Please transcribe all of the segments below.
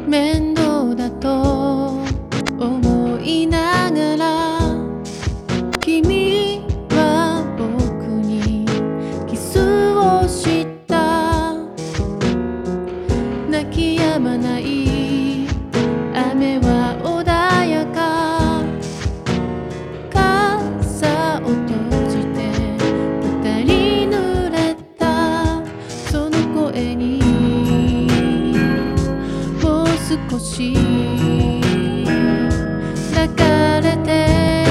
面倒だと思いながら君は僕にキスをした泣き止まない雨は穏やか傘を閉じて二人濡れたその声にもう少し抱かれて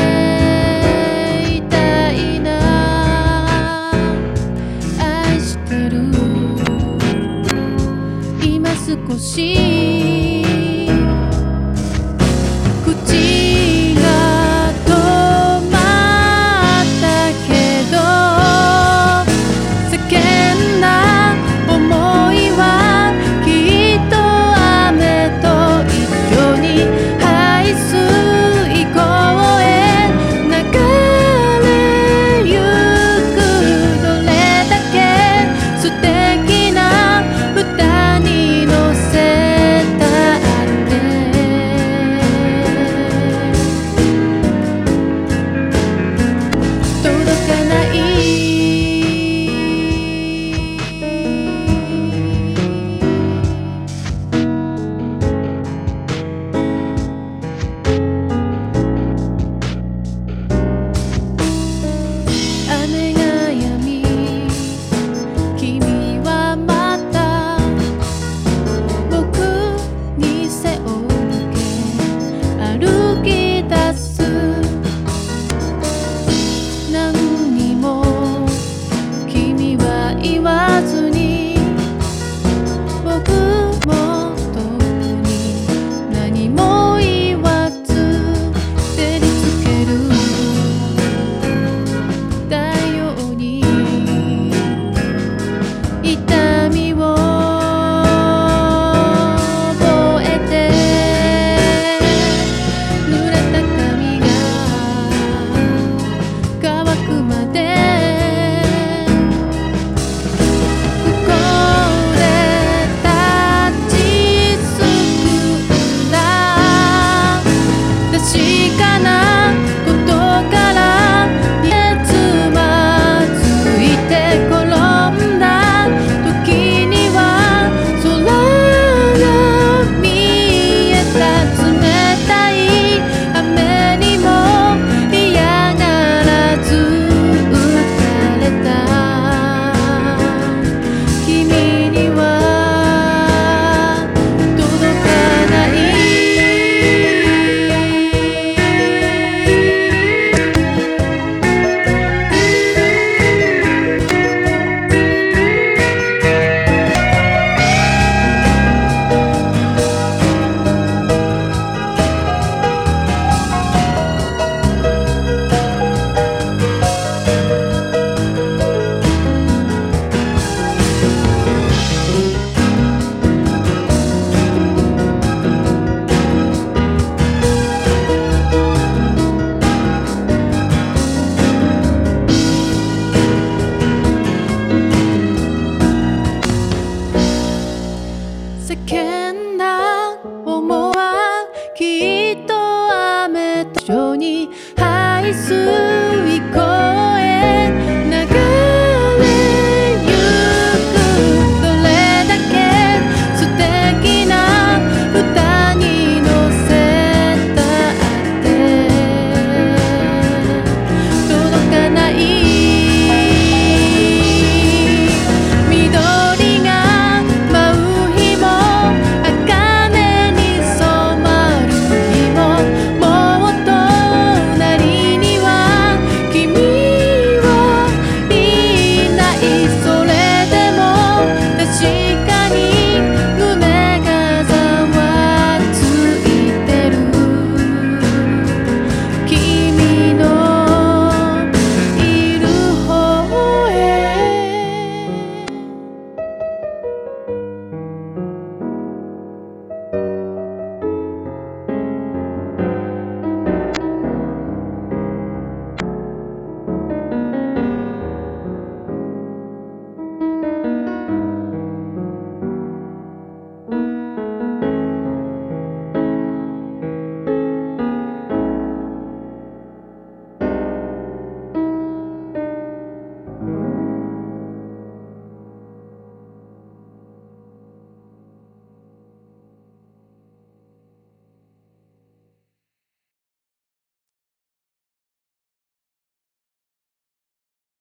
いたいな愛してる今少し口が止まったけど叫んだ想いはきっと雨と一緒に排水溝へ流れゆくどれだけ素敵な歌に乗せたって届かない雨が止み君はまた僕に背を向け歩き出す何にも君は言わずに僕も特に何も言わず照りつける太陽に痛みを覚えて濡れた髪が乾くまでここで立ちすくんだ確かなことからつまずいて転んだ時には空が見えた冷たい雨にも嫌がらず打たれた君には届かない叫んだ想いはきっと雨と一緒に